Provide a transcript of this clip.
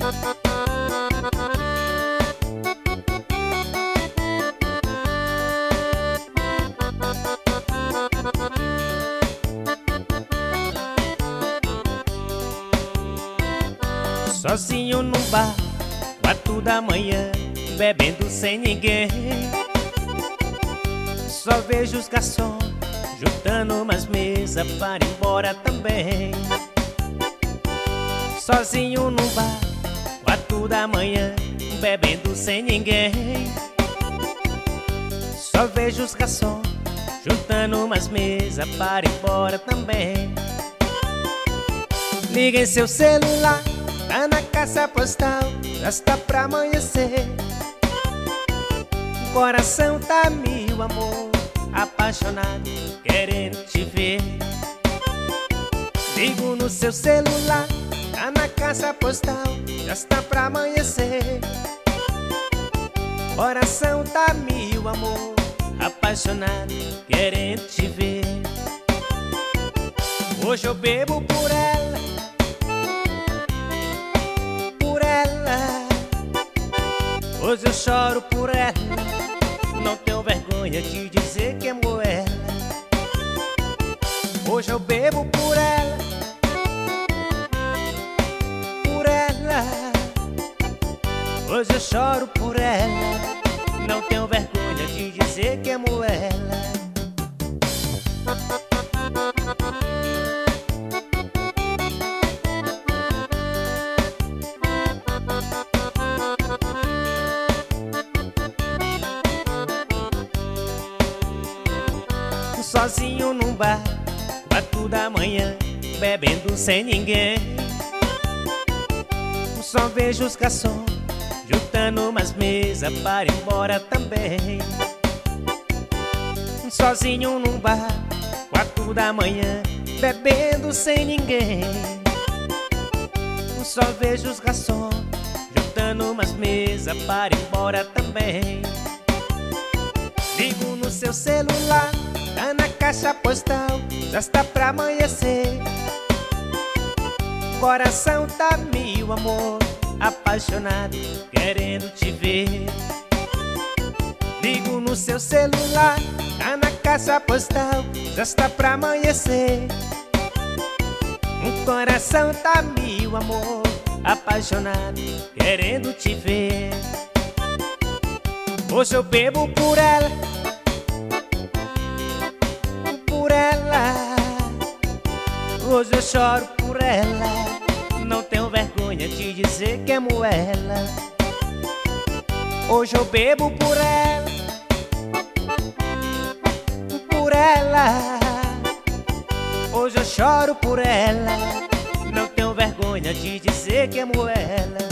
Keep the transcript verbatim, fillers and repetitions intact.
Sozinho num bar, quatro da manhã, bebendo sem ninguém. Só vejo os garçons juntando umas mesas para ir embora também. Sozinho num bar, quatro da manhã, bebendo sem ninguém. Só vejo os garçons juntando umas mesas para ir embora também. Liga em seu celular, tá na caixa postal, já está pra amanhecer. O coração tá mil, amor, apaixonado, querendo te ver. Ligo no seu celular, tá na caixa postal, já está pra amanhecer. O coração tá mil, amor, apaixonado, querendo te ver. Hoje eu bebo por ela, hoje eu choro por ela, não tenho vergonha de dizer que amo ela. Hoje eu bebo por ela, por ela. Hoje eu choro por ela, não tenho vergonha de dizer que amo ela. Sozinho num bar, quatro da manhã, bebendo sem ninguém. Só vejo os garçons juntando umas mesas para ir embora também. Sozinho num bar, quatro da manhã, bebendo sem ninguém. Só vejo os garçons juntando umas mesas para ir embora também. Ligo no seu celular, tá na caixa postal, já está pra amanhecer. Coração tá mil, amor, apaixonado, querendo te ver. Ligo no seu celular, tá na caixa postal, já está pra amanhecer. Um coração tá mil, amor, apaixonado, querendo te ver. Hoje eu bebo por ela, por ela. Hoje eu choro por ela, não tenho vergonha de dizer que amo ela. Hoje eu bebo por ela, por ela. Hoje eu choro por ela, não tenho vergonha de dizer que amo ela.